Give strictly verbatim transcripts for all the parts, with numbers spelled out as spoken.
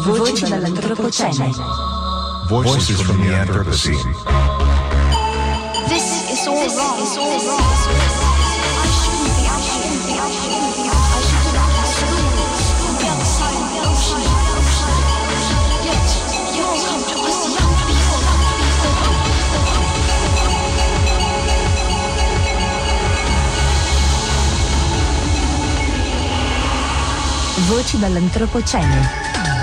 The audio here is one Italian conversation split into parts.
Voci dall'antropocene. Voices from the Anthropocene. This is all wrong. It's all wrong. I shouldn't be. I shouldn't be. I shouldn't be. I should be back at school on the other side of the ocean. Yet you all come to us young people. Voci dall'antropocene.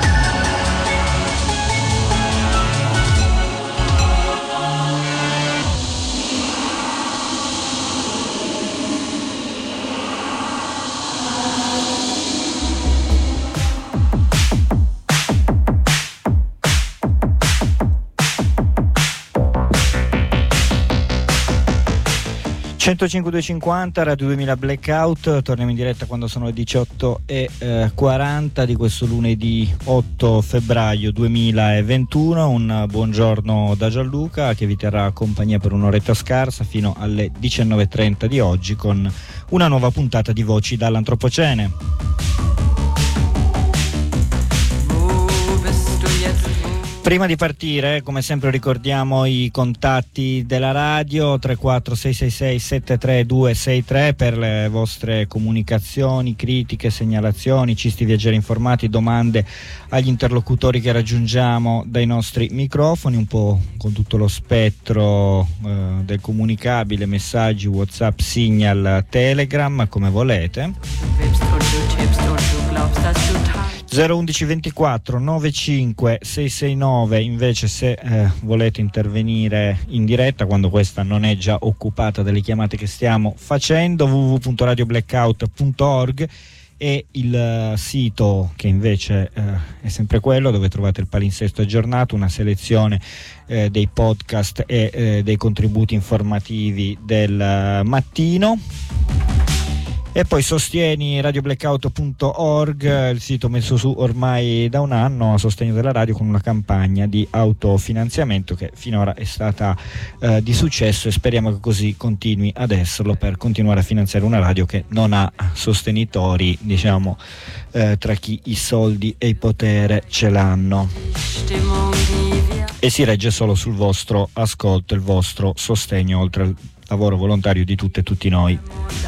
centocinque duecentocinquanta Radio duemila Blackout, torniamo in diretta quando sono le diciotto e quaranta di questo lunedì otto febbraio duemilaventuno. Un buongiorno da Gianluca che vi terrà compagnia per un'oretta scarsa fino alle diciannove e trenta di oggi con una nuova puntata di Voci dall'antropocene. Prima di partire, come sempre, ricordiamo i contatti della radio: tre quattro sei sei sei sette tre due sei tre per le vostre comunicazioni, critiche, segnalazioni, cisti viaggieri informati, domande agli interlocutori che raggiungiamo dai nostri microfoni, un po' con tutto lo spettro eh, del comunicabile, messaggi, WhatsApp, Signal, Telegram, come volete. zero undici ventiquattro novantacinque seicentosessantanove invece se eh, volete intervenire in diretta quando questa non è già occupata dalle chiamate che stiamo facendo. w w w punto radio blackout punto org e il uh, sito che invece uh, è sempre quello dove trovate il palinsesto aggiornato, una selezione uh, dei podcast e uh, dei contributi informativi del uh, mattino. E poi sostieni radio blackout punto org, il sito messo su ormai da un anno a sostegno della radio con una campagna di autofinanziamento che finora è stata eh, di successo e speriamo che così continui ad esserlo per continuare a finanziare una radio che non ha sostenitori, diciamo, eh, tra chi i soldi e il potere ce l'hanno e si regge solo sul vostro ascolto, il vostro sostegno, oltre al lavoro volontario di tutte e tutti noi.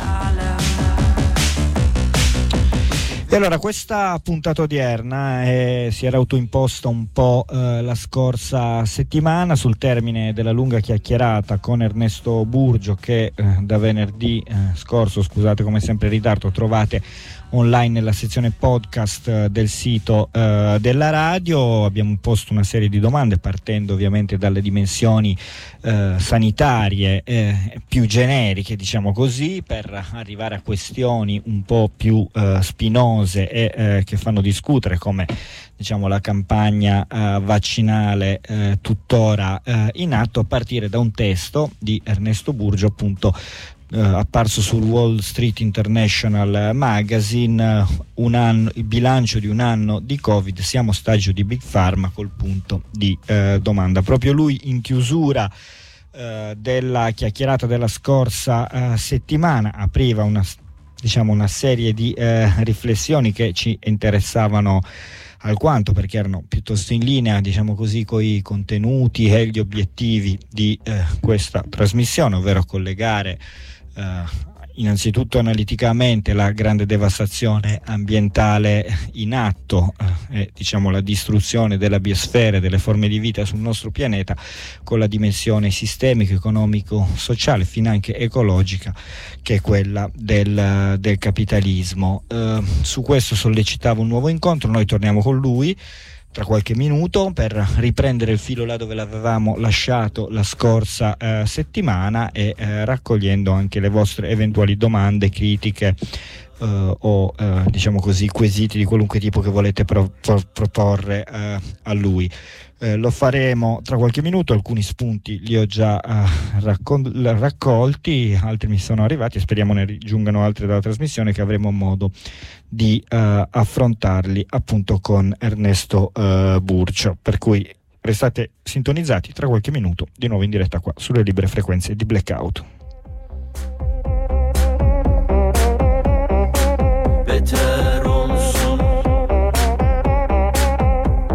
E allora questa puntata odierna eh, si era autoimposta un po' eh, la scorsa settimana sul termine della lunga chiacchierata con Ernesto Burgio che eh, da venerdì eh, scorso, scusate come sempre in ritardo, trovate online nella sezione podcast del sito eh, della radio. Abbiamo posto una serie di domande partendo ovviamente dalle dimensioni eh, sanitarie eh, più generiche, diciamo così, per arrivare a questioni un po' più eh, spinose e eh, che fanno discutere, come diciamo la campagna eh, vaccinale eh, tuttora eh, in atto, a partire da un testo di Ernesto Burgio, appunto Uh, apparso sul Wall Street International Magazine, uh, un anno, il bilancio di un anno di Covid, siamo stagio di Big Pharma, col punto di uh, domanda. Proprio lui in chiusura uh, della chiacchierata della scorsa uh, settimana apriva una, diciamo, una serie di uh, riflessioni che ci interessavano alquanto, perché erano piuttosto in linea, diciamo così, con i contenuti e gli obiettivi di uh, questa trasmissione, ovvero collegare Uh, innanzitutto analiticamente la grande devastazione ambientale in atto uh, e diciamo la distruzione della biosfera e delle forme di vita sul nostro pianeta, con la dimensione sistemico, economico, sociale, finanche ecologica, che è quella del, del capitalismo. Uh, su questo sollecitava un nuovo incontro, noi torniamo con lui tra qualche minuto per riprendere il filo là dove l'avevamo lasciato la scorsa eh, settimana e eh, raccogliendo anche le vostre eventuali domande, critiche eh, o eh, diciamo così quesiti di qualunque tipo che volete pro- pro- proporre eh, a lui. Eh, lo faremo tra qualche minuto, alcuni spunti li ho già eh, raccol- raccolti, altri mi sono arrivati e speriamo ne giungano altri dalla trasmissione, che avremo modo di eh, affrontarli appunto con Ernesto eh, Burgio, per cui restate sintonizzati, tra qualche minuto di nuovo in diretta qua sulle libere frequenze di Blackout. Beter olsun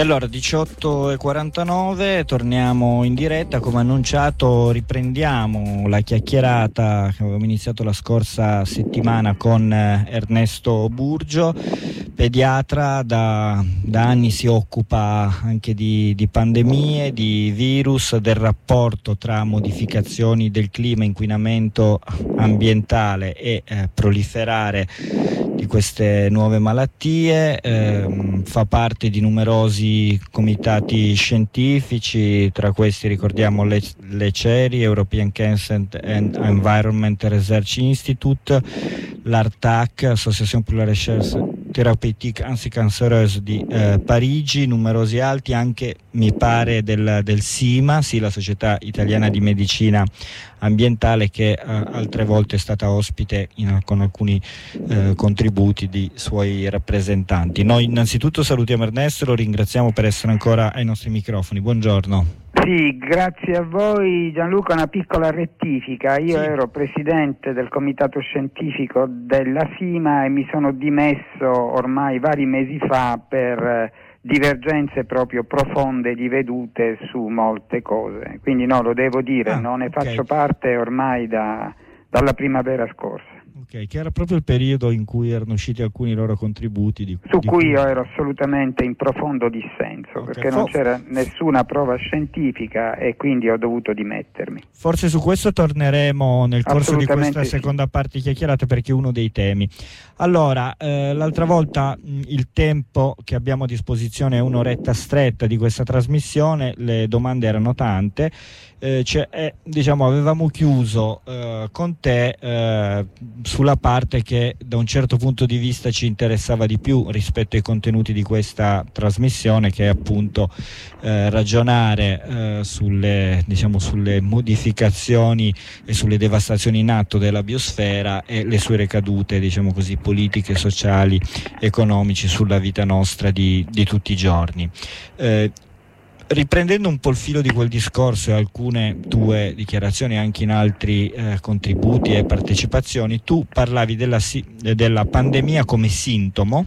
allora diciotto e quarantanove, torniamo in diretta. Come annunciato riprendiamo la chiacchierata che avevamo iniziato la scorsa settimana con Ernesto Burgio, pediatra, da, da anni si occupa anche di, di pandemie, di virus, del rapporto tra modificazioni del clima, inquinamento ambientale e eh, proliferare di queste nuove malattie. Eh, fa parte di numerosi comitati scientifici, tra questi ricordiamo l'E C E R I, European Cancer and Environment Research Institute, l'A R T A C, Association pour la Recherche Thérapeutique Anticancéreuse di eh, Parigi, numerosi altri, anche mi pare del, del SIMA, sì, la Società Italiana di Medicina Ambientale, che eh, altre volte è stata ospite in, con alcuni eh, contributi di suoi rappresentanti. Noi innanzitutto salutiamo Ernesto e lo ringraziamo per essere ancora ai nostri microfoni. Buongiorno. Sì, grazie a voi Gianluca. Una piccola rettifica: io sì. ero presidente del comitato scientifico della SIMA e mi sono dimesso ormai vari mesi fa per eh, divergenze proprio profonde di vedute su molte cose, quindi no, lo devo dire, ah, non ne okay. faccio parte ormai da, dalla primavera scorsa. Ok, che era proprio il periodo in cui erano usciti alcuni loro contributi di, su di cui cui io ero assolutamente in profondo dissenso, okay. perché non c'era nessuna prova scientifica e quindi ho dovuto dimettermi. Forse su questo torneremo nel corso di questa sì. seconda parte di chiacchierata, perché è uno dei temi. Allora, eh, l'altra volta mh, il tempo che abbiamo a disposizione è un'oretta stretta di questa trasmissione, le domande erano tante. Eh, cioè, eh, diciamo, avevamo chiuso eh, con te eh, sulla parte che da un certo punto di vista ci interessava di più rispetto ai contenuti di questa trasmissione, che è appunto eh, ragionare eh, sulle, diciamo, sulle modificazioni e sulle devastazioni in atto della biosfera e le sue ricadute, diciamo così, politiche, sociali, economici sulla vita nostra di, di tutti i giorni. Eh, Riprendendo un po' il filo di quel discorso e alcune tue dichiarazioni anche in altri eh, contributi e partecipazioni, tu parlavi della, della pandemia come sintomo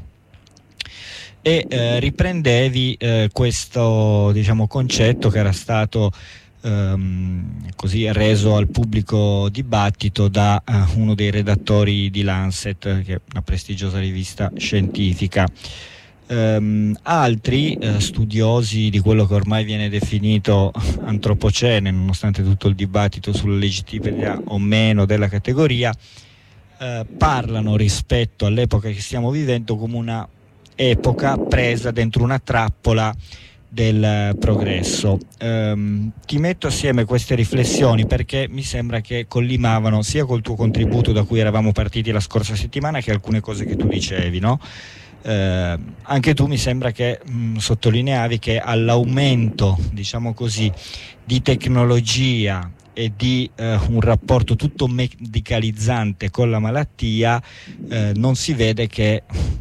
e eh, riprendevi eh, questo, diciamo, concetto che era stato ehm, così reso al pubblico dibattito da eh, uno dei redattori di Lancet, che è una prestigiosa rivista scientifica. Um, altri uh, studiosi di quello che ormai viene definito antropocene, nonostante tutto il dibattito sulla legittimità o meno della categoria, uh, parlano rispetto all'epoca che stiamo vivendo come una epoca presa dentro una trappola del uh, progresso. Um, ti metto assieme queste riflessioni perché mi sembra che collimavano sia col tuo contributo da cui eravamo partiti la scorsa settimana che alcune cose che tu dicevi, no? Eh, anche tu mi sembra che mh, sottolineavi che all'aumento, diciamo così, di tecnologia e di eh, un rapporto tutto medicalizzante con la malattia, eh, non si vede che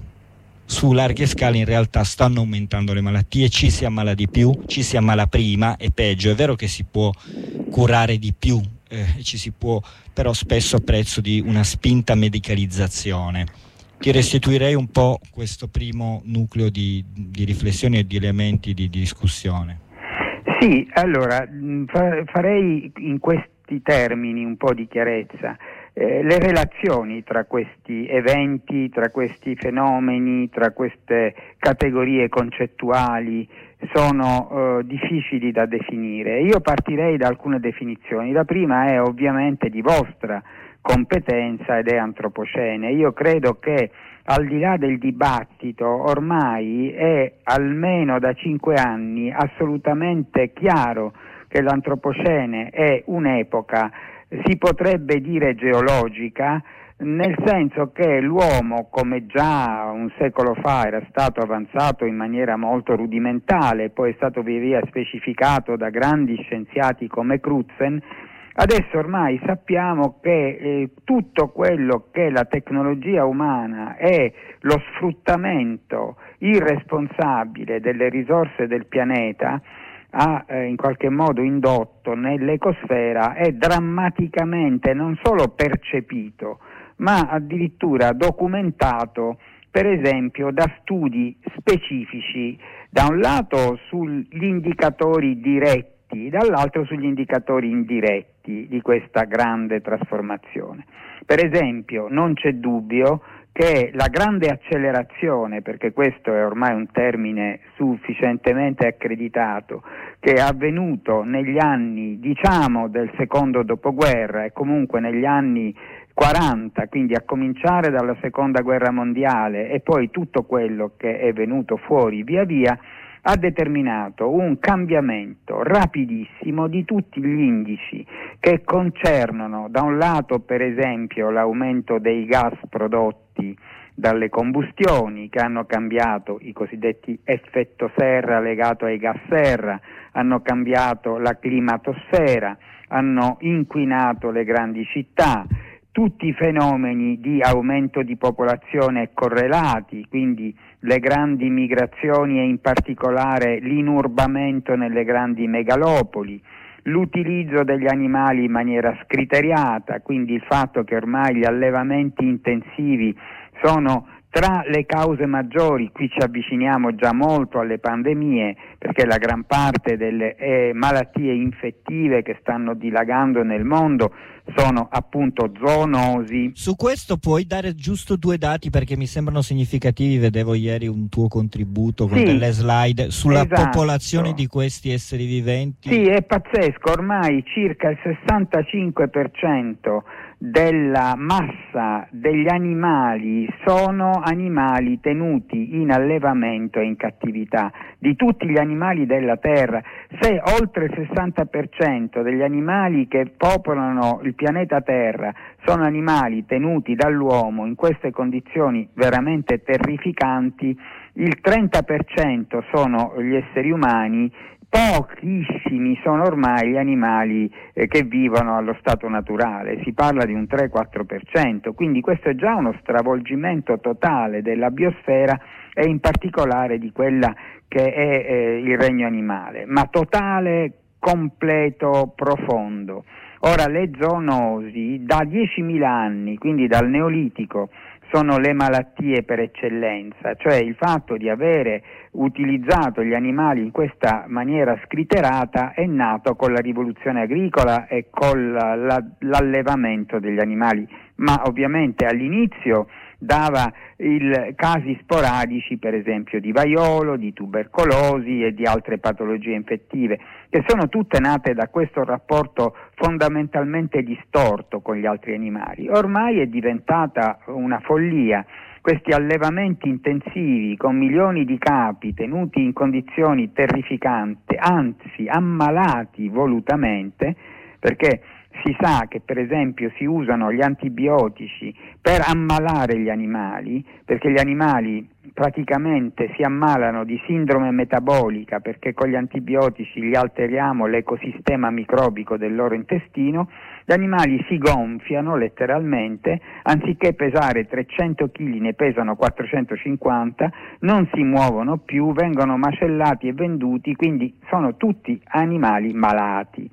su larghe scale in realtà stanno aumentando le malattie, ci si ammala di più, ci si ammala prima e peggio. È vero che si può curare di più, eh, ci si può, però spesso a prezzo di una spinta medicalizzazione. Ti restituirei un po' questo primo nucleo di, di riflessioni e di elementi di, di discussione. Sì, allora fa, farei in questi termini un po' di chiarezza. Eh, le relazioni tra questi eventi, tra questi fenomeni, tra queste categorie concettuali sono eh, difficili da definire. Io partirei da alcune definizioni. La prima è ovviamente di vostra competenza ed è antropocene. Io credo che al di là del dibattito ormai è almeno da cinque anni assolutamente chiaro che l'antropocene è un'epoca, si potrebbe dire geologica, nel senso che l'uomo, come già un secolo fa era stato avanzato in maniera molto rudimentale, poi è stato via via specificato da grandi scienziati come Crutzen, adesso ormai sappiamo che eh, tutto quello che la tecnologia umana è lo sfruttamento irresponsabile delle risorse del pianeta ha eh, in qualche modo indotto nell'ecosfera è drammaticamente non solo percepito, ma addirittura documentato, per esempio, da studi specifici da un lato sugli indicatori diretti, dall'altro sugli indicatori indiretti di questa grande trasformazione. Per esempio, non c'è dubbio che la grande accelerazione, perché questo è ormai un termine sufficientemente accreditato, che è avvenuto negli anni, diciamo, del secondo dopoguerra e comunque negli anni quaranta, quindi a cominciare dalla seconda guerra mondiale e poi tutto quello che è venuto fuori via via, ha determinato un cambiamento rapidissimo di tutti gli indici che concernono da un lato per esempio l'aumento dei gas prodotti dalle combustioni, che hanno cambiato i cosiddetti effetto serra legato ai gas serra, hanno cambiato la climatosfera, hanno inquinato le grandi città, tutti i fenomeni di aumento di popolazione correlati, quindi le grandi migrazioni e in particolare l'inurbamento nelle grandi megalopoli, l'utilizzo degli animali in maniera scriteriata, quindi il fatto che ormai gli allevamenti intensivi sono tra le cause maggiori. Qui ci avviciniamo già molto alle pandemie, perché la gran parte delle eh, malattie infettive che stanno dilagando nel mondo sono appunto zoonosi. Su questo puoi dare giusto due dati, perché mi sembrano significativi. Vedevo ieri un tuo contributo con sì, delle slide sulla esatto. popolazione di questi esseri viventi. Sì, è pazzesco, ormai circa il sessantacinque per cento della massa degli animali sono animali tenuti in allevamento e in cattività, di tutti gli animali della terra. Se oltre il sessanta per cento degli animali che popolano il pianeta Terra sono animali tenuti dall'uomo in queste condizioni veramente terrificanti, il trenta per cento sono gli esseri umani, pochissimi sono ormai gli animali eh, che vivono allo stato naturale, si parla di un tre quattro per cento, quindi questo è già uno stravolgimento totale della biosfera e in particolare di quella che è eh, il regno animale, ma totale, completo, profondo. Ora, le zoonosi da diecimila anni, quindi dal Neolitico, sono le malattie per eccellenza, cioè il fatto di avere utilizzato gli animali in questa maniera scriterata è nato con la rivoluzione agricola e con la, la, l'allevamento degli animali, ma ovviamente all'inizio dava il, casi sporadici per esempio di vaiolo, di tubercolosi e di altre patologie infettive, che sono tutte nate da questo rapporto fondamentalmente distorto con gli altri animali. Ormai è diventata una follia. Questi allevamenti intensivi con milioni di capi tenuti in condizioni terrificanti, anzi ammalati volutamente, perché si sa che per esempio si usano gli antibiotici per ammalare gli animali, perché gli animali praticamente si ammalano di sindrome metabolica perché con gli antibiotici gli alteriamo l'ecosistema microbico del loro intestino. Gli animali si gonfiano letteralmente, anziché pesare trecento chili ne pesano quattrocentocinquanta, non si muovono più, vengono macellati e venduti, quindi sono tutti animali malati.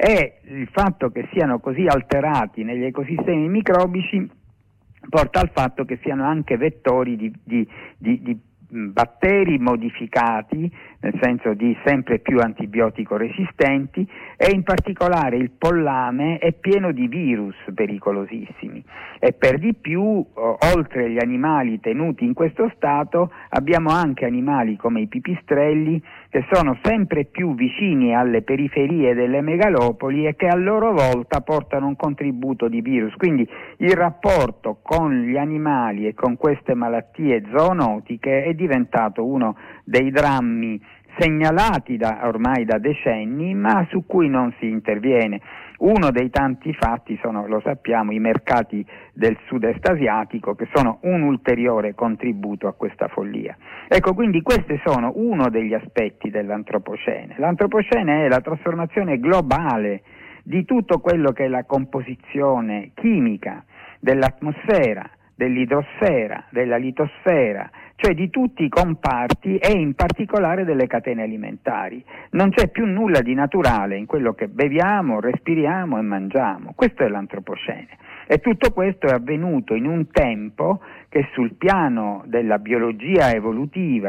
E il fatto che siano così alterati negli ecosistemi microbici porta al fatto che siano anche vettori di, di, di, di batteri modificati, nel senso di sempre più antibiotico resistenti, e in particolare il pollame è pieno di virus pericolosissimi. E per di più, oltre agli animali tenuti in questo stato, abbiamo anche animali come i pipistrelli che sono sempre più vicini alle periferie delle megalopoli e che a loro volta portano un contributo di virus. Quindi il rapporto con gli animali e con queste malattie zoonotiche è diventato uno dei drammi segnalati da, ormai da decenni, ma su cui non si interviene. Uno dei tanti fatti sono, lo sappiamo, i mercati del sud-est asiatico, che sono un ulteriore contributo a questa follia. Ecco, quindi questi sono uno degli aspetti dell'antropocene. L'antropocene è la trasformazione globale di tutto quello che è la composizione chimica dell'atmosfera, dell'idrosfera, della litosfera, cioè di tutti i comparti e in particolare delle catene alimentari. Non c'è più nulla di naturale in quello che beviamo, respiriamo e mangiamo. Questo è l'antropocene. E tutto questo è avvenuto in un tempo che sul piano della biologia evolutiva,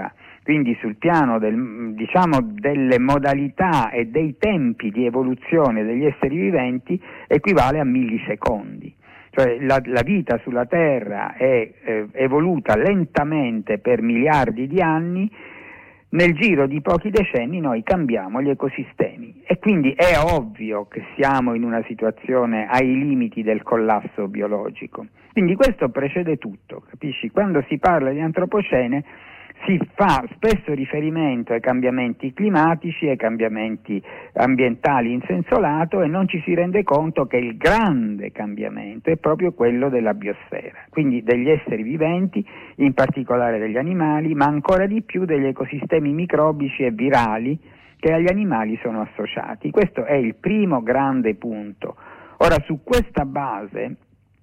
quindi sul piano del, diciamo, delle modalità e dei tempi di evoluzione degli esseri viventi, equivale a millisecondi. Cioè la, la vita sulla Terra è eh, evoluta lentamente per miliardi di anni. Nel giro di pochi decenni noi cambiamo gli ecosistemi e quindi è ovvio che siamo in una situazione ai limiti del collasso biologico. Quindi questo precede tutto, capisci? Quando si parla di antropocene si fa spesso riferimento ai cambiamenti climatici, ai cambiamenti ambientali in senso lato, e non ci si rende conto che il grande cambiamento è proprio quello della biosfera, quindi degli esseri viventi, in particolare degli animali, ma ancora di più degli ecosistemi microbici e virali che agli animali sono associati. Questo è il primo grande punto. Ora, su questa base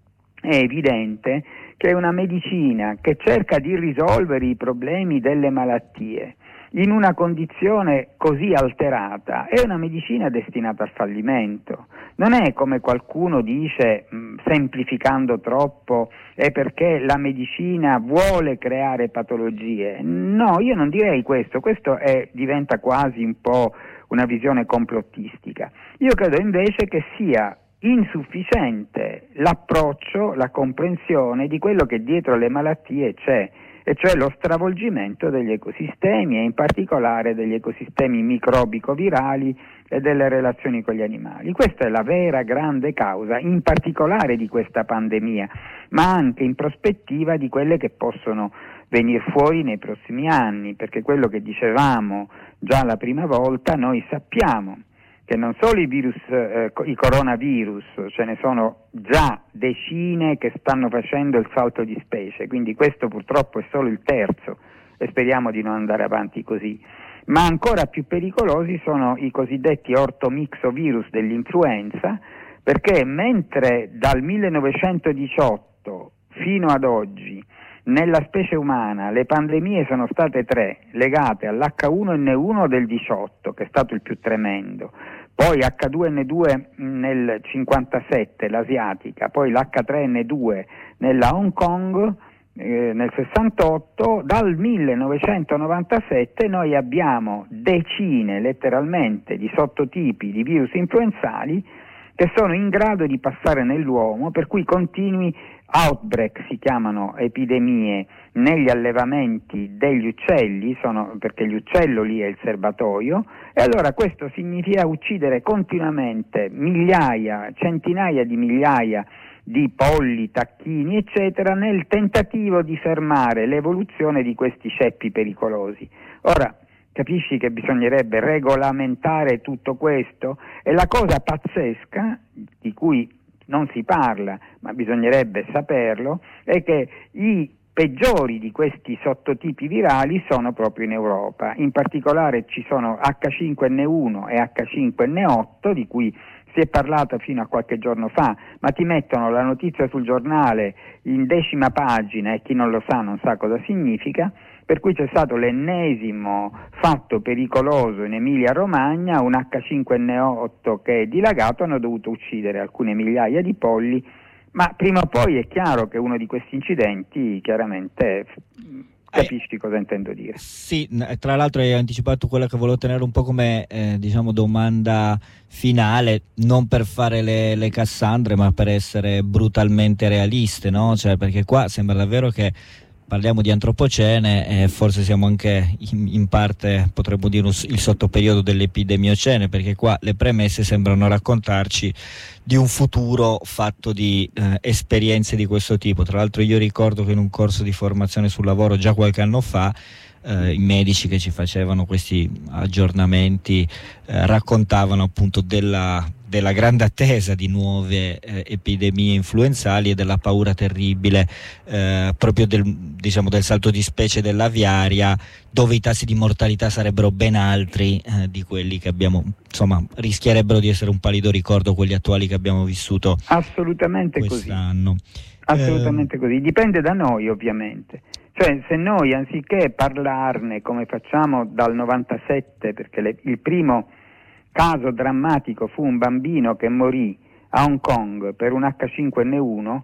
è evidente che una medicina che cerca di risolvere i problemi delle malattie in una condizione così alterata è una medicina destinata al fallimento. Non è, come qualcuno dice, mh, semplificando troppo, è perché la medicina vuole creare patologie. No, io non direi questo, questo è, diventa quasi un po' una visione complottistica. Io credo invece che sia insufficiente l'approccio, la comprensione di quello che dietro le malattie c'è, e cioè lo stravolgimento degli ecosistemi e in particolare degli ecosistemi microbico-virali e delle relazioni con gli animali. Questa è la vera grande causa, in particolare di questa pandemia, ma anche in prospettiva di quelle che possono venire fuori nei prossimi anni, perché quello che dicevamo già la prima volta, noi sappiamo che non solo i virus, eh, i coronavirus, ce ne sono già decine che stanno facendo il salto di specie, quindi questo purtroppo è solo il terzo e speriamo di non andare avanti così, ma ancora più pericolosi sono i cosiddetti ortomixovirus dell'influenza, perché mentre dal millenovecentodiciotto fino ad oggi nella specie umana le pandemie sono state tre, legate all'acca uno enne uno del diciotto, che è stato il più tremendo, poi acca due enne due nel cinquantasette, l'asiatica, poi l'acca tre enne due nella Hong Kong eh, nel sessantotto. Dal millenovecentonovantasette noi abbiamo decine letteralmente di sottotipi di virus influenzali che sono in grado di passare nell'uomo, per cui continui outbreak, si chiamano epidemie, negli allevamenti degli uccelli, sono, perché gli uccelloli è il serbatoio, e allora questo significa uccidere continuamente migliaia, centinaia di migliaia di polli, tacchini, eccetera, nel tentativo di fermare l'evoluzione di questi ceppi pericolosi. Ora, capisci che bisognerebbe regolamentare tutto questo? E la cosa pazzesca, di cui non si parla, ma bisognerebbe saperlo, è che i peggiori di questi sottotipi virali sono proprio in Europa. In particolare ci sono acca cinque enne uno e acca cinque enne otto, di cui si è parlato fino a qualche giorno fa, ma ti mettono la notizia sul giornale in decima pagina e chi non lo sa non sa cosa significa, per cui c'è stato l'ennesimo fatto pericoloso in Emilia-Romagna, un acca cinque enne otto che è dilagato, hanno dovuto uccidere alcune migliaia di polli, ma prima o poi è chiaro che uno di questi incidenti chiaramente... Capisci eh, cosa intendo dire? Sì, tra l'altro hai anticipato quella che volevo tenere un po' come eh, diciamo domanda finale, non per fare le, le Cassandre, ma per essere brutalmente realiste, no? Cioè, perché qua sembra davvero che parliamo di antropocene e forse siamo anche in, in parte, potremmo dire, un, il sottoperiodo dell'epidemiocene, perché qua le premesse sembrano raccontarci di un futuro fatto di eh, esperienze di questo tipo. Tra l'altro io ricordo che in un corso di formazione sul lavoro già qualche anno fa eh, i medici che ci facevano questi aggiornamenti eh, raccontavano appunto della della grande attesa di nuove eh, epidemie influenzali e della paura terribile eh, proprio del, diciamo, del salto di specie dell'aviaria, dove i tassi di mortalità sarebbero ben altri eh, di quelli che abbiamo, insomma, rischierebbero di essere un palido ricordo quelli attuali che abbiamo vissuto assolutamente quest'anno. Così. Assolutamente eh, così, dipende da noi ovviamente. Cioè, se noi anziché parlarne come facciamo dal novantasette, perché le, il primo caso drammatico fu un bambino che morì a Hong Kong per un acca cinque enne uno,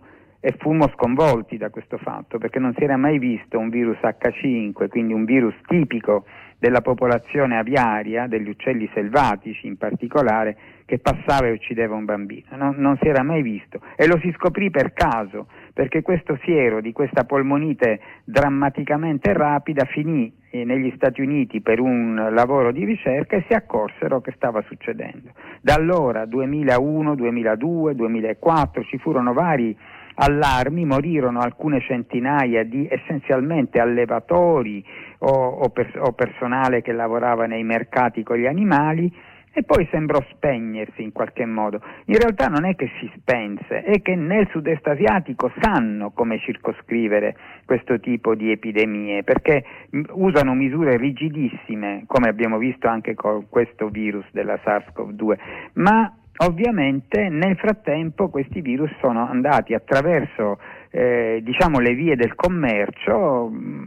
e fummo sconvolti da questo fatto, perché non si era mai visto un virus acca cinque, quindi un virus tipico della popolazione aviaria, degli uccelli selvatici in particolare, che passava e uccideva un bambino. Non, non si era mai visto, e lo si scoprì per caso, perché questo siero di questa polmonite drammaticamente rapida finì eh, negli Stati Uniti per un lavoro di ricerca e si accorsero che stava succedendo. Da allora, duemilauno, duemiladue, duemilaquattro, ci furono vari allarmi, morirono alcune centinaia di essenzialmente allevatori o, o, pers- o personale che lavorava nei mercati con gli animali, e poi sembrò spegnersi in qualche modo. In realtà non è che si spense, è che nel sud-est asiatico sanno come circoscrivere questo tipo di epidemie, perché usano misure rigidissime, come abbiamo visto anche con questo virus della SARS-CoV due, ma ovviamente nel frattempo questi virus sono andati attraverso eh, diciamo le vie del commercio,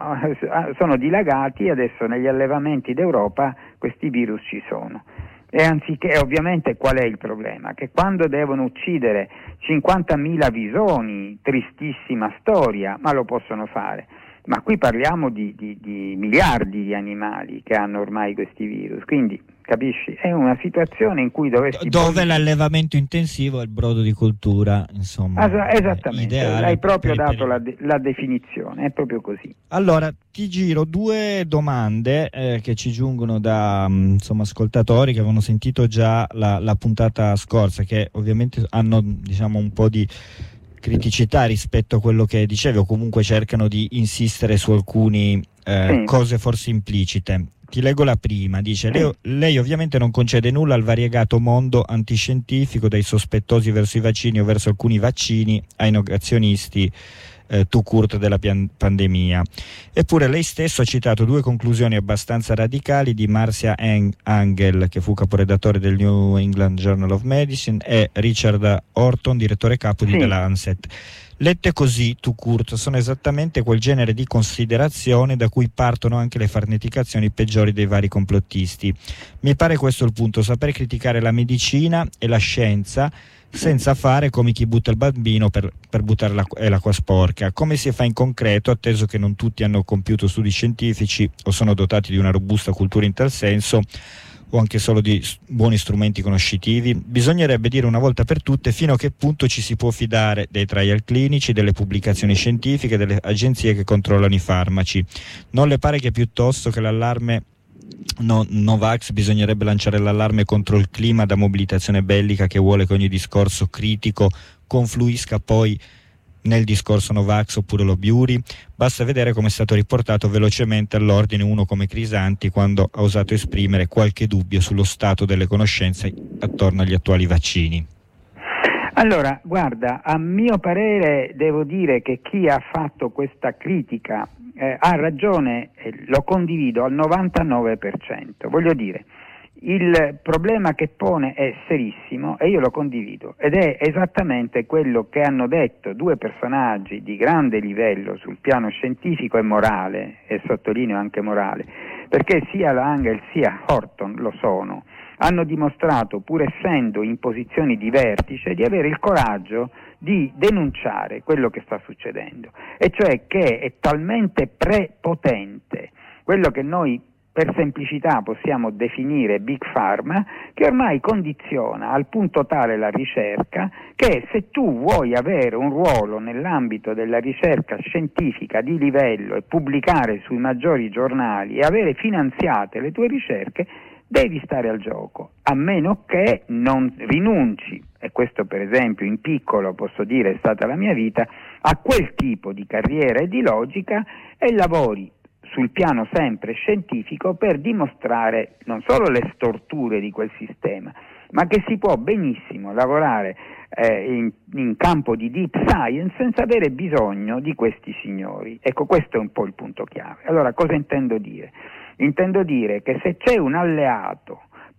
sono dilagati, e adesso negli allevamenti d'Europa questi virus ci sono. E anziché, ovviamente qual è il problema? Che quando devono uccidere cinquantamila visoni, tristissima storia, ma lo possono fare. Ma qui parliamo di, di, di miliardi di animali che hanno ormai questi virus, quindi capisci? È una situazione in cui dovresti... Dove poi... l'allevamento intensivo è il brodo di cultura, insomma. Ah, esattamente, hai proprio dato la, de- la definizione, è proprio così. Allora, ti giro due domande eh, che ci giungono da insomma, ascoltatori che avevano sentito già la, la puntata scorsa, che ovviamente hanno diciamo un po' di criticità rispetto a quello che dicevi, o comunque cercano di insistere su alcune eh, sì. cose forse implicite. Ti leggo la prima, dice: lei, lei ovviamente non concede nulla al variegato mondo antiscientifico, dai sospettosi verso i vaccini o verso alcuni vaccini ai negazionisti eh, tout court della pian- pandemia. Eppure lei stesso ha citato due conclusioni abbastanza radicali di Marcia Angel, che fu caporedattore del New England Journal of Medicine, e Richard Horton, direttore capo di sì. The Lancet. Lette così, tout court, sono esattamente quel genere di considerazioni da cui partono anche le farneticazioni peggiori dei vari complottisti. Mi pare questo il punto: saper criticare la medicina e la scienza senza fare come chi butta il bambino per, per buttare l'acqua, eh, l'acqua sporca. Come si fa in concreto, atteso che non tutti hanno compiuto studi scientifici o sono dotati di una robusta cultura in tal senso, o anche solo di buoni strumenti conoscitivi? Bisognerebbe dire una volta per tutte fino a che punto ci si può fidare dei trial clinici, delle pubblicazioni scientifiche, delle agenzie che controllano i farmaci. Non le pare che piuttosto che l'allarme no, Novax bisognerebbe lanciare l'allarme contro il clima da mobilitazione bellica che vuole che ogni discorso critico confluisca poi nel discorso Novax oppure lo Biuri? Basta vedere come è stato riportato velocemente all'ordine uno come Crisanti quando ha osato esprimere qualche dubbio sullo stato delle conoscenze attorno agli attuali vaccini. Allora, guarda, a mio parere devo dire che chi ha fatto questa critica eh, ha ragione, eh, lo condivido al novantanove per cento. Voglio dire, il problema che pone è serissimo e io lo condivido, ed è esattamente quello che hanno detto due personaggi di grande livello sul piano scientifico e morale, e sottolineo anche morale, perché sia Angel sia Horton lo sono, hanno dimostrato, pur essendo in posizioni di vertice, di avere il coraggio di denunciare quello che sta succedendo, e cioè che è talmente prepotente quello che noi per semplicità possiamo definire Big Pharma, che ormai condiziona al punto tale la ricerca che se tu vuoi avere un ruolo nell'ambito della ricerca scientifica di livello e pubblicare sui maggiori giornali e avere finanziate le tue ricerche, devi stare al gioco, a meno che non rinunci, e questo per esempio in piccolo posso dire è stata la mia vita, a quel tipo di carriera e di logica e lavori sul piano sempre scientifico per dimostrare non solo le storture di quel sistema, ma che si può benissimo lavorare eh, in, in campo di deep science senza avere bisogno di questi signori. Ecco, questo è un po' il punto chiave. Allora, cosa intendo dire? Intendo dire che se c'è un alleato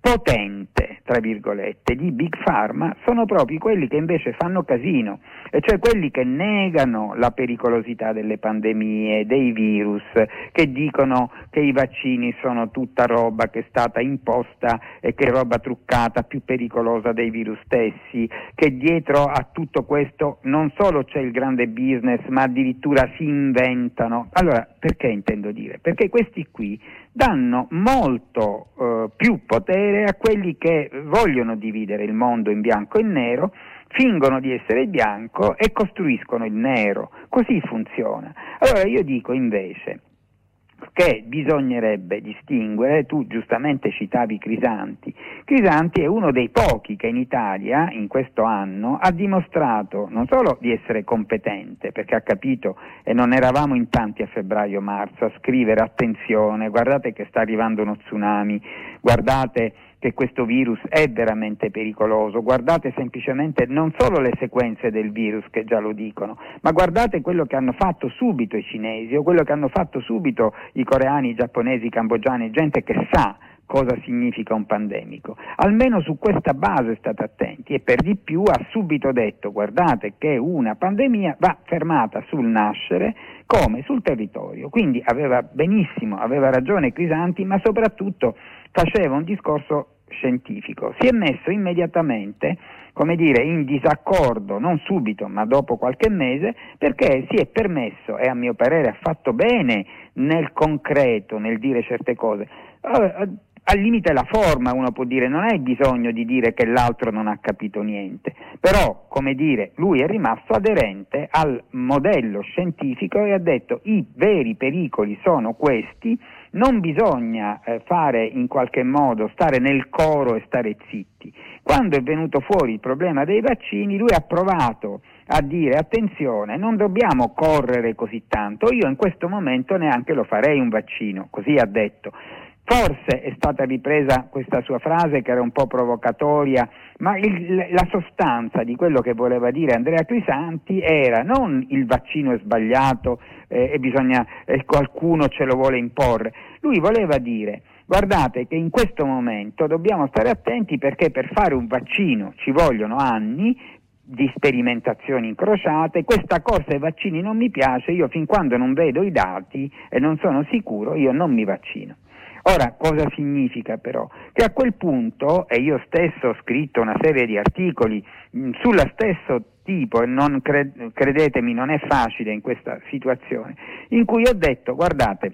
potente, tra virgolette, di Big Pharma sono proprio quelli che invece fanno casino, e cioè quelli che negano la pericolosità delle pandemie, dei virus, che dicono che i vaccini sono tutta roba che è stata imposta e che è roba truccata, più pericolosa dei virus stessi, che dietro a tutto questo non solo c'è il grande business, ma addirittura si inventano. Allora, perché intendo dire? Perché questi qui danno molto eh, più potere a quelli che vogliono dividere il mondo in bianco e nero, fingono di essere bianco e costruiscono il nero. Così funziona. Allora io dico invece che bisognerebbe distinguere, tu giustamente citavi Crisanti. Crisanti è uno dei pochi che in Italia in questo anno ha dimostrato non solo di essere competente, perché ha capito, e non eravamo in tanti a febbraio-marzo a scrivere attenzione, guardate che sta arrivando uno tsunami, guardate che questo virus è veramente pericoloso, guardate semplicemente non solo le sequenze del virus che già lo dicono, ma guardate quello che hanno fatto subito i cinesi o quello che hanno fatto subito i coreani, i giapponesi, i cambogiani, gente che sa cosa significa un pandemico. Almeno su questa base state attenti, e per di più ha subito detto: guardate che una pandemia va fermata sul nascere come sul territorio. Quindi aveva benissimo, aveva ragione Crisanti, ma soprattutto faceva un discorso scientifico. Si è messo immediatamente, come dire, in disaccordo, non subito ma dopo qualche mese, perché si è permesso, e a mio parere ha fatto bene nel concreto nel dire certe cose. Al limite la forma, uno può dire, non hai bisogno di dire che l'altro non ha capito niente, però, come dire, lui è rimasto aderente al modello scientifico e ha detto: i veri pericoli sono questi, non bisogna eh, fare in qualche modo, stare nel coro e stare zitti. Quando è venuto fuori il problema dei vaccini, lui ha provato a dire: attenzione, non dobbiamo correre così tanto, io in questo momento neanche lo farei un vaccino, così ha detto. Forse è stata ripresa questa sua frase che era un po' provocatoria, ma il, la sostanza di quello che voleva dire Andrea Crisanti era non il vaccino è sbagliato eh, e bisogna eh, qualcuno ce lo vuole imporre. Lui voleva dire: guardate che in questo momento dobbiamo stare attenti, perché per fare un vaccino ci vogliono anni di sperimentazioni incrociate, questa corsa ai vaccini non mi piace, io fin quando non vedo i dati e non sono sicuro io non mi vaccino. Ora, cosa significa però? Che a quel punto, e io stesso ho scritto una serie di articoli mh, sullo stesso tipo, e non cred- credetemi non è facile in questa situazione, in cui ho detto: guardate,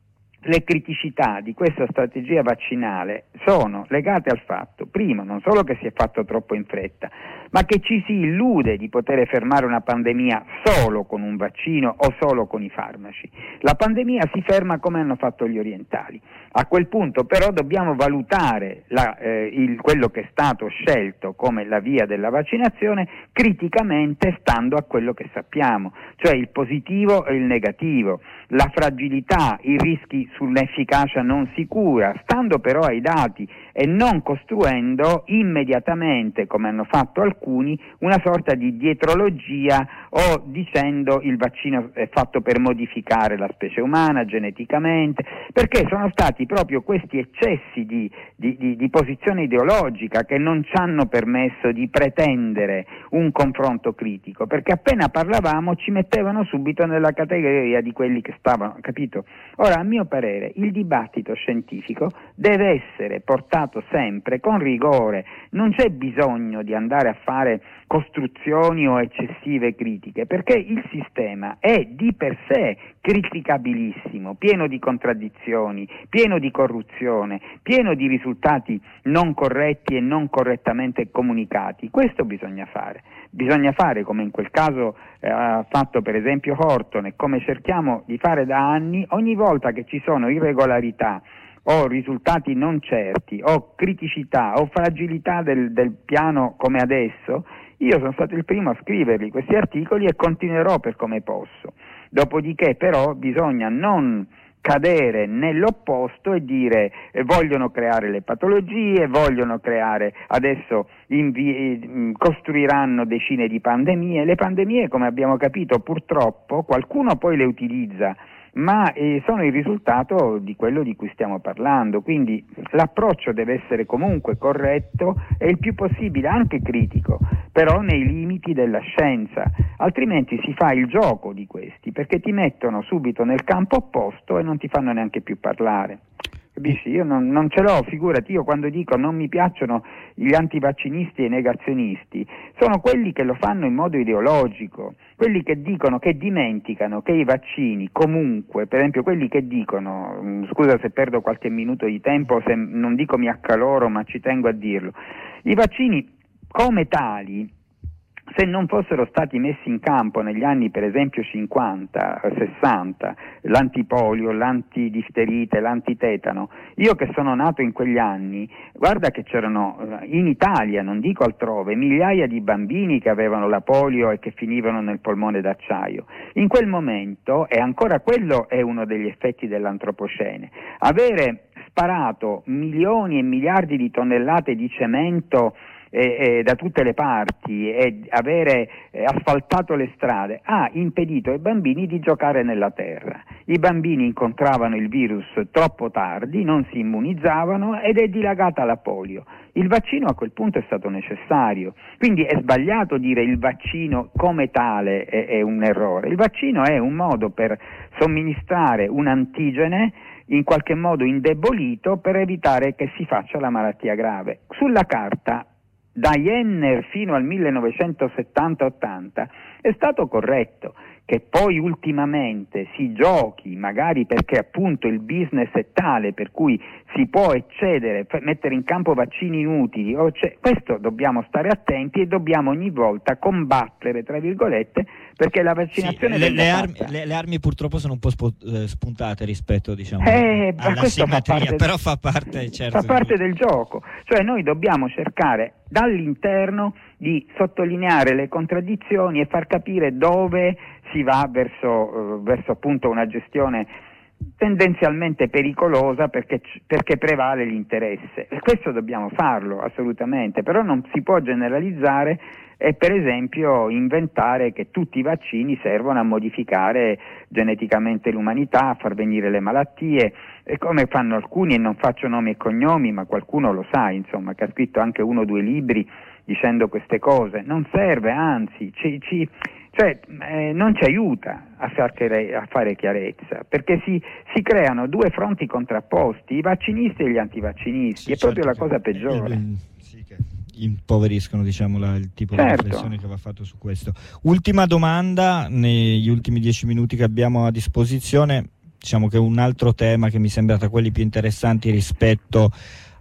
le criticità di questa strategia vaccinale sono legate al fatto, primo, non solo che si è fatto troppo in fretta, ma che ci si illude di poter fermare una pandemia solo con un vaccino o solo con i farmaci. La pandemia si ferma come hanno fatto gli orientali. A quel punto però dobbiamo valutare la, eh, il, quello che è stato scelto come la via della vaccinazione criticamente, stando a quello che sappiamo, cioè il positivo e il negativo, la fragilità, i rischi sull'efficacia non sicura, stando però ai dati e non costruendo immediatamente, come hanno fatto alcuni, una sorta di dietrologia o dicendo il vaccino è fatto per modificare la specie umana geneticamente, perché sono stati proprio questi eccessi di, di, di, di posizione ideologica che non ci hanno permesso di pretendere un confronto critico, perché appena parlavamo ci mettevano subito nella categoria di quelli che stavano, capito? Ora, a mio parere, il dibattito scientifico deve essere portato sempre con rigore, non c'è bisogno di andare a fare costruzioni o eccessive critiche, perché il sistema è di per sé criticabilissimo, pieno di contraddizioni, pieno di corruzione, pieno di risultati non corretti e non correttamente comunicati. Questo bisogna fare. Bisogna fare come in quel caso eh, ha fatto per esempio Horton, e come cerchiamo di fare da anni, ogni volta che ci sono irregolarità o risultati non certi o criticità o fragilità del, del piano come adesso, io sono stato il primo a scriverli questi articoli e continuerò per come posso. Dopodiché però bisogna non cadere nell'opposto e dire eh, vogliono creare le patologie, vogliono creare adesso invi- costruiranno decine di pandemie. Le pandemie, come abbiamo capito, purtroppo qualcuno poi le utilizza ma eh, sono il risultato di quello di cui stiamo parlando, quindi l'approccio deve essere comunque corretto e il più possibile anche critico, però nei limiti della scienza, altrimenti si fa il gioco di questi, perché ti mettono subito nel campo opposto e non ti fanno neanche più parlare. Capisci? Io non, non ce l'ho, figurati, io quando dico non mi piacciono gli antivaccinisti e i negazionisti, sono quelli che lo fanno in modo ideologico, quelli che dicono, che dimenticano che i vaccini comunque, per esempio quelli che dicono, scusa se perdo qualche minuto di tempo, se non dico mi accaloro ma ci tengo a dirlo, i vaccini come tali, se non fossero stati messi in campo negli anni per esempio cinquanta, sessanta, l'antipolio, l'antidifterite, l'antitetano, io che sono nato in quegli anni, guarda che c'erano in Italia, non dico altrove, migliaia di bambini che avevano la polio e che finivano nel polmone d'acciaio. In quel momento, e ancora quello è uno degli effetti dell'antropocene, avere sparato milioni e miliardi di tonnellate di cemento E, e da tutte le parti e avere eh, asfaltato le strade ha impedito ai bambini di giocare nella terra. I bambini incontravano il virus troppo tardi, non si immunizzavano ed è dilagata la polio. Il vaccino a quel punto è stato necessario, quindi è sbagliato dire il vaccino come tale è, è un errore. Il vaccino è un modo per somministrare un antigene in qualche modo indebolito per evitare che si faccia la malattia grave. Sulla carta da Jenner fino al millenovecentosettanta ottanta è stato corretto. Che poi ultimamente si giochi, magari perché appunto il business è tale per cui si può eccedere, f- mettere in campo vaccini inutili, o c- questo dobbiamo stare attenti e dobbiamo ogni volta combattere, tra virgolette, perché la vaccinazione sì, le, le, armi, le, le armi purtroppo sono un po' spo- spuntate rispetto, diciamo, eh, alla simmetria, fa però fa parte, certo, fa parte del gioco, cioè noi dobbiamo cercare dall'interno di sottolineare le contraddizioni e far capire dove si va verso, uh, verso appunto una gestione tendenzialmente pericolosa perché, perché prevale l'interesse. E questo dobbiamo farlo assolutamente, però non si può generalizzare e per esempio inventare che tutti i vaccini servono a modificare geneticamente l'umanità, a far venire le malattie, e come fanno alcuni, e non faccio nomi e cognomi, ma qualcuno lo sa, insomma, che ha scritto anche uno o due libri dicendo queste cose. Non serve, anzi, ci, ci, cioè, eh, non ci aiuta a, far, a fare chiarezza, perché si, si creano due fronti contrapposti, i vaccinisti e gli antivaccinisti, sì, è certo, proprio la cosa peggiore. Eh, sì, che impoveriscono, diciamo, la, il tipo certo. di riflessione che va fatto su questo. Ultima domanda, negli ultimi dieci minuti che abbiamo a disposizione, diciamo che un altro tema che mi sembra tra quelli più interessanti rispetto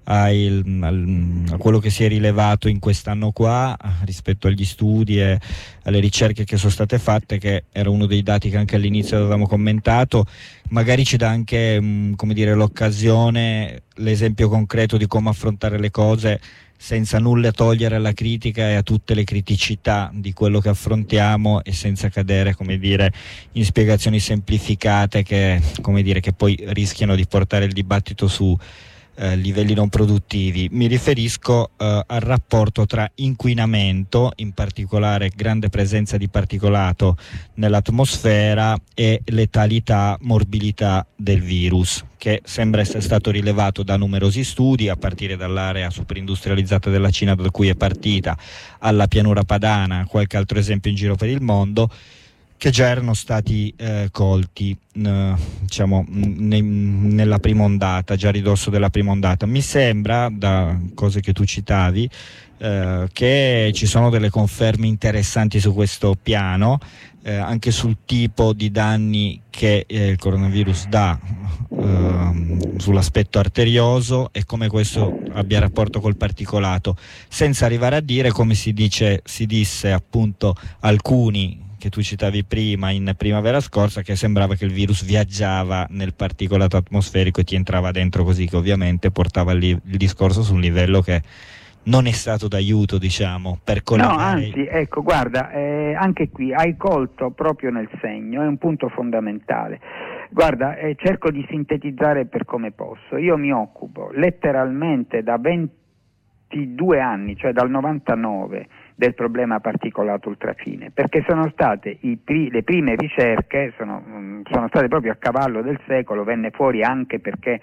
al, al, a quello che si è rilevato in quest'anno qua, rispetto agli studi e alle ricerche che sono state fatte, che era uno dei dati che anche all'inizio avevamo commentato, magari ci dà anche mh, come dire, l'occasione, l'esempio concreto di come affrontare le cose senza nulla togliere alla critica e a tutte le criticità di quello che affrontiamo e senza cadere, come dire, in spiegazioni semplificate che, come dire, che poi rischiano di portare il dibattito su eh, livelli non produttivi. Mi riferisco eh, al rapporto tra inquinamento, in particolare grande presenza di particolato nell'atmosfera, e letalità, morbilità del virus, che sembra essere stato rilevato da numerosi studi, a partire dall'area superindustrializzata della Cina da cui è partita, alla pianura padana, qualche altro esempio in giro per il mondo, che già erano stati eh, colti eh, diciamo ne, nella prima ondata, già a ridosso della prima ondata. Mi sembra, da cose che tu citavi, eh, che ci sono delle conferme interessanti su questo piano, eh, anche sul tipo di danni che eh, il coronavirus dà eh, sull'aspetto arterioso e come questo abbia rapporto col particolato, senza arrivare a dire, come si dice, si disse appunto alcuni che tu citavi prima in primavera scorsa, che sembrava che il virus viaggiava nel particolato atmosferico e ti entrava dentro, così che ovviamente portava il, il discorso su un livello che non è stato d'aiuto, diciamo, per collegare. No, anzi, ecco, guarda, eh, anche qui hai colto proprio nel segno, è un punto fondamentale. Guarda, eh, cerco di sintetizzare per come posso. Io mi occupo letteralmente da venti questi due anni, cioè dal novantanove, del problema particolato ultrafine, perché sono state i pri- le prime ricerche, sono, sono state proprio a cavallo del secolo, venne fuori anche perché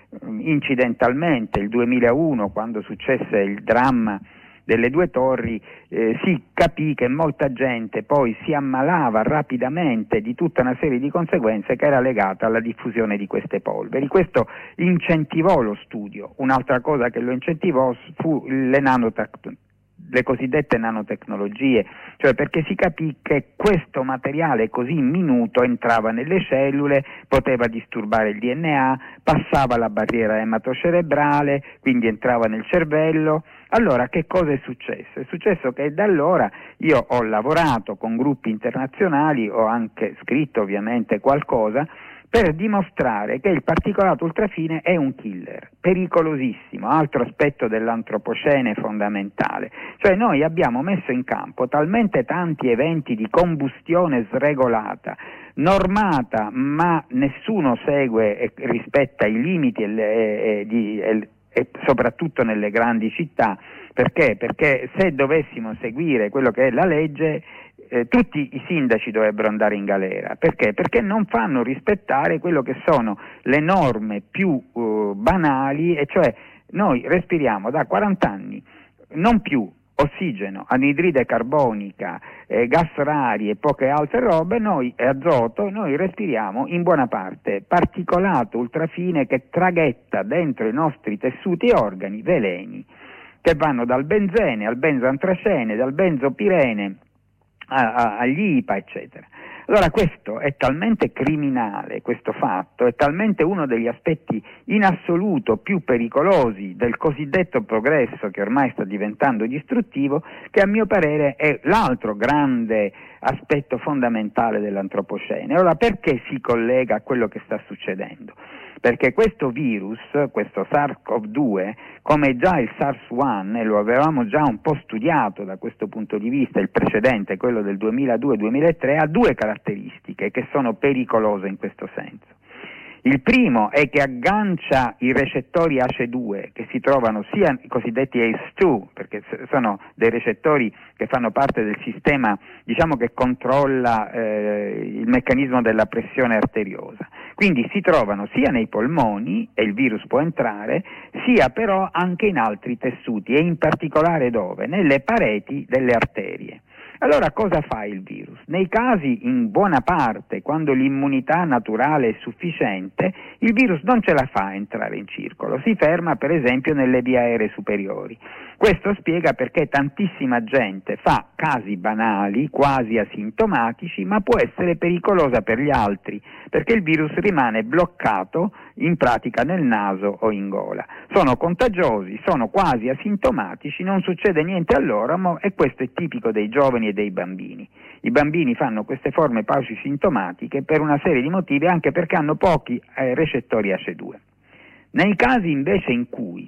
incidentalmente il duemilauno, quando successe il dramma delle due torri, eh, si capì che molta gente poi si ammalava rapidamente di tutta una serie di conseguenze che era legata alla diffusione di queste polveri. Questo incentivò lo studio. Un'altra cosa che lo incentivò fu le nanotecnologie, le cosiddette nanotecnologie, cioè perché si capì che questo materiale così minuto entrava nelle cellule, poteva disturbare il D N A, passava la barriera ematocerebrale, quindi entrava nel cervello. Allora che cosa è successo? È successo che da allora io ho lavorato con gruppi internazionali, ho anche scritto ovviamente qualcosa, per dimostrare che il particolato ultrafine è un killer, pericolosissimo, altro aspetto dell'antropocene fondamentale. Cioè noi abbiamo messo in campo talmente tanti eventi di combustione sregolata, normata, ma nessuno segue e rispetta i limiti e, le, e, di, e, e soprattutto nelle grandi città. Perché? Perché se dovessimo seguire quello che è la legge, Eh, tutti i sindaci dovrebbero andare in galera. Perché? Perché non fanno rispettare quello che sono le norme più uh, banali, e cioè noi respiriamo da quaranta anni non più ossigeno, anidride carbonica, eh, gas rari e poche altre robe, noi e azoto, noi respiriamo in buona parte particolato ultrafine che traghetta dentro i nostri tessuti e organi veleni che vanno dal benzene al benzoantracene, dal benzopirene A, a, agli I P A, eccetera. Allora questo è talmente criminale, questo fatto, è talmente uno degli aspetti in assoluto più pericolosi del cosiddetto progresso che ormai sta diventando distruttivo, che a mio parere è l'altro grande aspetto fondamentale dell'antropocene. Allora perché si collega a quello che sta succedendo? Perché questo virus, questo SARS-CoV due, come già il SARS uno, e lo avevamo già un po' studiato da questo punto di vista, il precedente, quello del duemiladue duemilatré, ha due caratteristiche che sono pericolose in questo senso. Il primo è che aggancia i recettori A C E due che si trovano sia i cosiddetti A C E due, perché sono dei recettori che fanno parte del sistema, diciamo, che controlla eh, il meccanismo della pressione arteriosa. Quindi si trovano sia nei polmoni, e il virus può entrare, sia però anche in altri tessuti, e in particolare dove? Nelle pareti delle arterie. Allora cosa fa il virus? Nei casi, in buona parte, quando l'immunità naturale è sufficiente, il virus non ce la fa entrare in circolo, si ferma per esempio nelle vie aeree superiori. Questo spiega perché tantissima gente fa casi banali, quasi asintomatici, ma può essere pericolosa per gli altri, perché il virus rimane bloccato in pratica nel naso o in gola. Sono contagiosi, sono quasi asintomatici, non succede niente a loro, ma, e questo è tipico dei giovani e dei bambini. I bambini fanno queste forme paucisintomatiche per una serie di motivi, anche perché hanno pochi eh, recettori A C E due. Nei casi invece in cui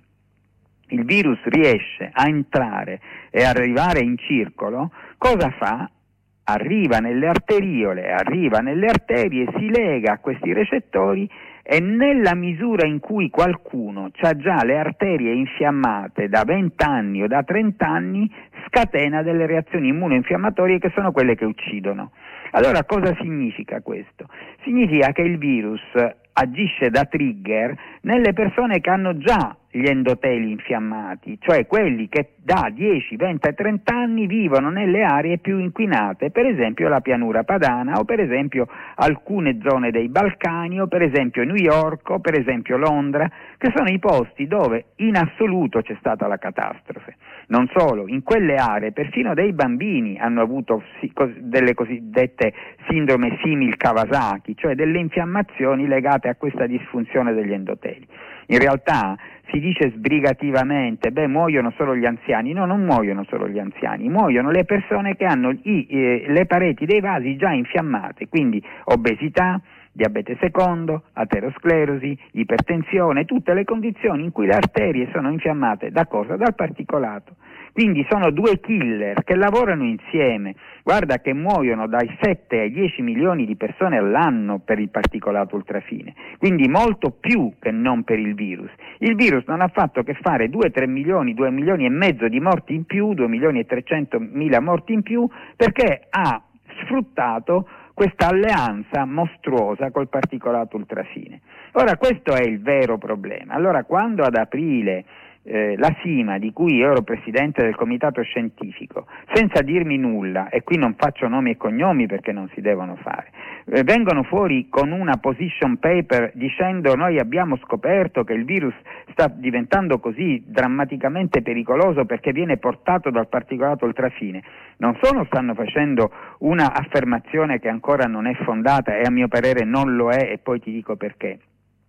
il virus riesce a entrare e arrivare in circolo, cosa fa? Arriva nelle arteriole, arriva nelle arterie, si lega a questi recettori, e nella misura in cui qualcuno ha già le arterie infiammate da venti anni o da trenta anni, scatena delle reazioni immunoinfiammatorie che sono quelle che uccidono. Allora cosa significa questo? Significa che il virus agisce da trigger nelle persone che hanno già gli endoteli infiammati, cioè quelli che da dieci, venti e trenta anni vivono nelle aree più inquinate, per esempio la pianura padana, o per esempio alcune zone dei Balcani, o per esempio New York, o per esempio Londra, che sono i posti dove in assoluto c'è stata la catastrofe. Non solo, in quelle aree perfino dei bambini hanno avuto si, cos, delle cosiddette sindrome simil Kawasaki, cioè delle infiammazioni legate a questa disfunzione degli endoteli. In realtà si dice sbrigativamente, beh, muoiono solo gli anziani. No, non muoiono solo gli anziani, muoiono le persone che hanno i, eh, le pareti dei vasi già infiammate, quindi obesità, diabete secondo, aterosclerosi, ipertensione, tutte le condizioni in cui le arterie sono infiammate. Da cosa? Dal particolato. Quindi sono due killer che lavorano insieme. Guarda che muoiono dai sette ai dieci milioni di persone all'anno per il particolato ultrafine, quindi molto più che non per il virus. Il virus non ha fatto che fare due tre milioni, due milioni e mezzo di morti in più, due milioni e trecentomila morti in più, perché ha sfruttato questa alleanza mostruosa col particolato ultrafine. Ora questo è il vero problema. Allora quando ad aprile eh, la Sima, di cui io ero presidente del comitato scientifico, senza dirmi nulla, e qui non faccio nomi e cognomi perché non si devono fare, eh, vengono fuori con una position paper dicendo noi abbiamo scoperto che il virus sta diventando così drammaticamente pericoloso perché viene portato dal particolato ultrafine, non solo stanno facendo una affermazione che ancora non è fondata e a mio parere non lo è, e poi ti dico perché,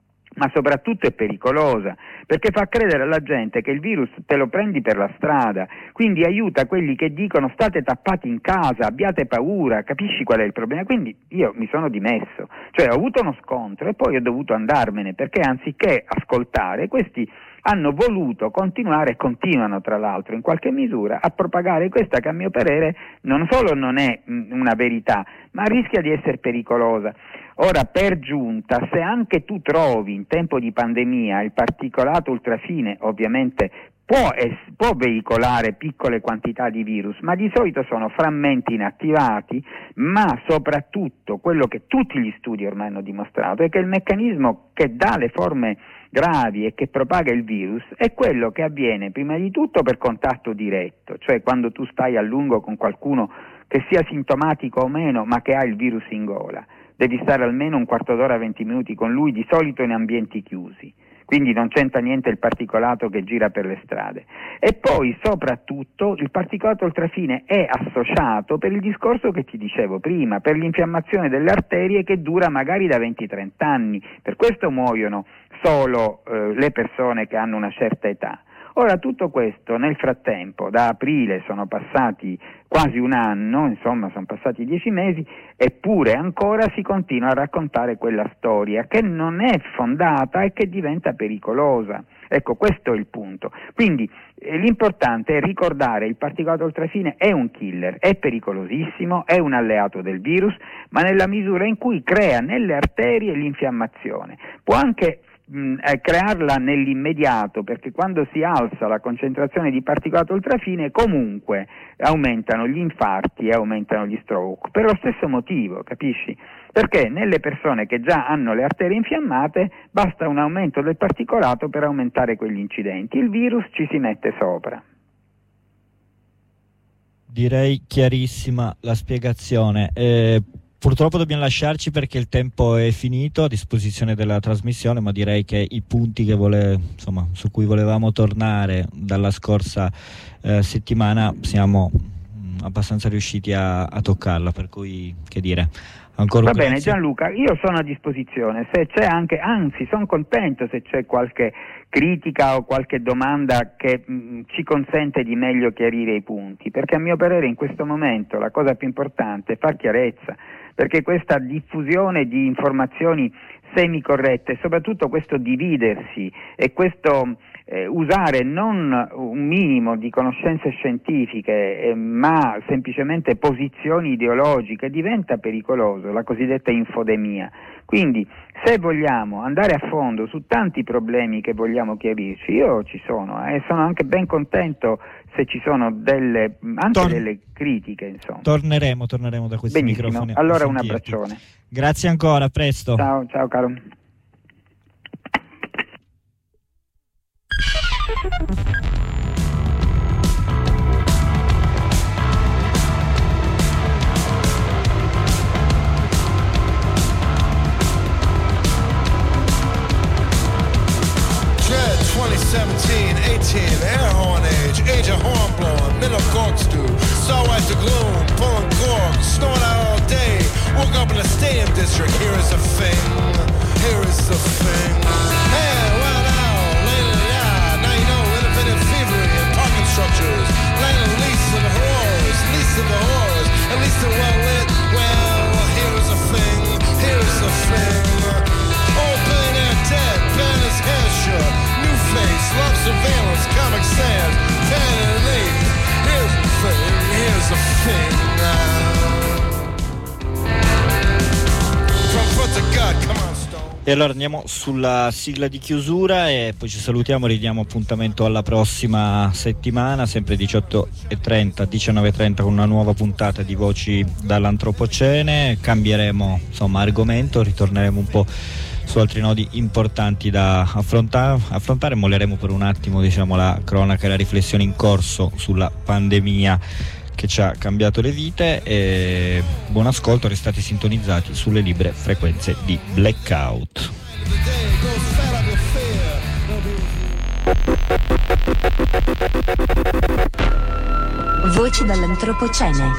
ma soprattutto è pericolosa, perché fa credere alla gente che il virus te lo prendi per la strada, quindi aiuta quelli che dicono state tappati in casa, abbiate paura, capisci qual è il problema? Quindi io mi sono dimesso, cioè ho avuto uno scontro e poi ho dovuto andarmene, perché anziché ascoltare, questi hanno voluto continuare e continuano tra l'altro in qualche misura a propagare questa che a mio parere non solo non è mh, una verità, ma rischia di essere pericolosa. Ora, per giunta, se anche tu trovi in tempo di pandemia il particolato ultrafine, ovviamente può, es- può veicolare piccole quantità di virus, ma di solito sono frammenti inattivati, ma soprattutto quello che tutti gli studi ormai hanno dimostrato è che il meccanismo che dà le forme gravi e che propaga il virus è quello che avviene prima di tutto per contatto diretto, cioè quando tu stai a lungo con qualcuno che sia sintomatico o meno ma che ha il virus in gola. Devi stare almeno un quarto d'ora, venti minuti con lui, di solito in ambienti chiusi, quindi non c'entra niente il particolato che gira per le strade. E poi soprattutto il particolato ultrafine è associato per il discorso che ti dicevo prima, per l'infiammazione delle arterie che dura magari da venti trenta anni, per questo muoiono solo eh, le persone che hanno una certa età. Ora tutto questo nel frattempo, da aprile sono passati quasi un anno, insomma sono passati dieci mesi, eppure ancora si continua a raccontare quella storia che non è fondata e che diventa pericolosa. Ecco, questo è il punto. Quindi eh, l'importante è ricordare il particolato ultrafine è un killer, è pericolosissimo, è un alleato del virus, ma nella misura in cui crea nelle arterie l'infiammazione. Può anche Mh, eh, crearla nell'immediato, perché quando si alza la concentrazione di particolato ultrafine comunque aumentano gli infarti e aumentano gli stroke, per lo stesso motivo, capisci? Perché nelle persone che già hanno le arterie infiammate basta un aumento del particolato per aumentare quegli incidenti, il virus ci si mette sopra. Direi chiarissima la spiegazione. Eh, Purtroppo dobbiamo lasciarci perché il tempo è finito a disposizione della trasmissione, ma direi che i punti che vole, insomma, su cui volevamo tornare dalla scorsa eh, settimana siamo mh, abbastanza riusciti a, a toccarla, per cui che dire. Ancora Va un bene grazie. Gianluca, io sono a disposizione, se c'è anche, anzi sono contento se c'è qualche critica o qualche domanda che mh, ci consente di meglio chiarire i punti, perché a mio parere in questo momento la cosa più importante è far chiarezza, perché questa diffusione di informazioni semicorrette e soprattutto questo dividersi e questo eh, usare non un minimo di conoscenze scientifiche eh, ma semplicemente posizioni ideologiche diventa pericoloso, la cosiddetta infodemia. Quindi se vogliamo andare a fondo su tanti problemi che vogliamo chiarirci, io ci sono e eh, sono anche ben contento se ci sono delle anche Tor- delle critiche, insomma. Torneremo, torneremo da questi Benissimo. microfoni. Allora un abbraccione. Grazie ancora, a presto. Ciao, ciao caro. twenty seventeen, eighteen, air horn age, age of horn blowing, middle corks do, starlight the gloom, pulling corks, snowing out all day, woke up in the stadium district, here is the thing, here is the thing. Hey, well now, lately, yeah, now you know, independent thievery and parking structures, land and lease and whores, lease and the whores, at least they're well lit, well, here is the thing, here is the thing. Old billionaire dead, banned his hair short, face, love surveillance, Comic Sans, ten and eight. ting now. From foot to gut, come on, Stone. E allora andiamo sulla sigla di chiusura e poi ci salutiamo, ridiamo appuntamento alla prossima settimana, sempre diciotto e trenta, diciannove e trenta con una nuova puntata di Voci dall'Antropocene. Cambieremo insomma argomento, ritorneremo un po' su altri nodi importanti da affrontare, affrontare. Molleremo per un attimo diciamo la cronaca e la riflessione in corso sulla pandemia che ci ha cambiato le vite. E buon ascolto, restate sintonizzati sulle libere frequenze di Blackout. Voci dall'Antropocene.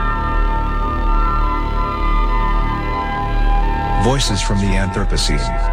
Voices from the Anthropocene.